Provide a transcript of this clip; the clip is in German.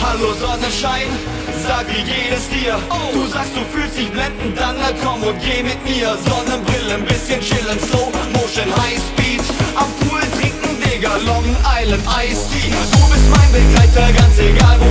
Hallo Sonnenschein, sag wie geht es dir? Du sagst du fühlst dich blendend, dann komm und geh mit mir. Sonnenbrille, ein bisschen chillen, Slow Motion, High Speed. Am Pool trinken, Digga, Long Island Iced Tea. Du bist mein Begleiter, ganz egal wo